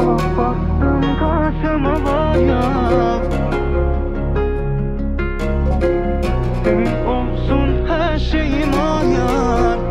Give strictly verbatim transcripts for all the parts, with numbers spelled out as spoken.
Baktım karşıma var ya, senin olsun her şeyim hayal.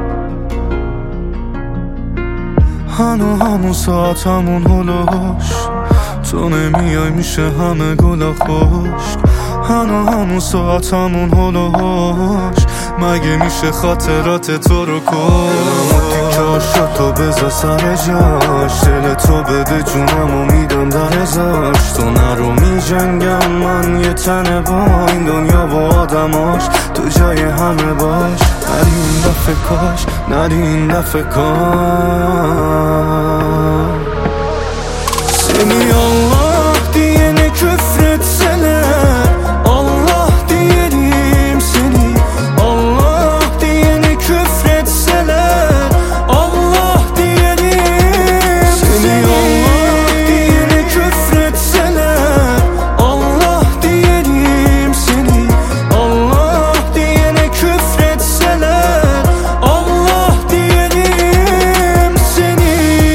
هنو همون ساعت همون هلوش تو نمیای میشه همه گلا خشک. هنو همون ساعت همون هلوش مگه میشه خاطرات تو رو کش. تیکاشو تو بذار سر جاش، دل تو بده جونمو میدم در ازاش. تو نرو میجنگم من یه تنه با این دنیا و آدماش، تو جای همه باش. نری این دفعه کاش، نری این دفعه کاش. Seni Allah diyene küfretseler, Allah diyelim seni. Allah diyene küfretseler, Allah diyelim seni. Allah diyene küfretseler, Allah diyelim seni. Allah diyene küfretseler, Allah diyelim seni.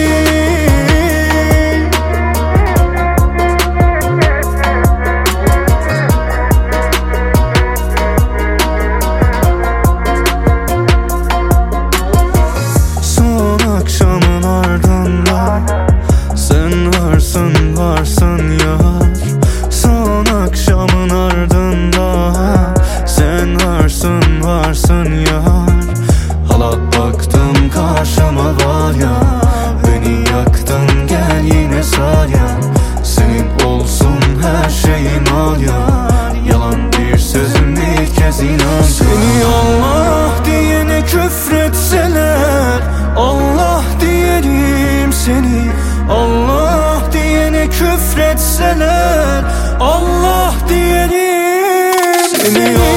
Akşamın ardından sen varsın varsın yar. Son akşamın ardından sen varsın varsın yar. Hala baktım karşıma var ya, beni yaktın gel yine sar ya. Senin olsun her şeyim al ya, yalan bir sözüm ilk kez inan. Seni Allah diyene küfretseler, Allah diyelim seni. Allah diyene küfretseler, Allah diyelim seni.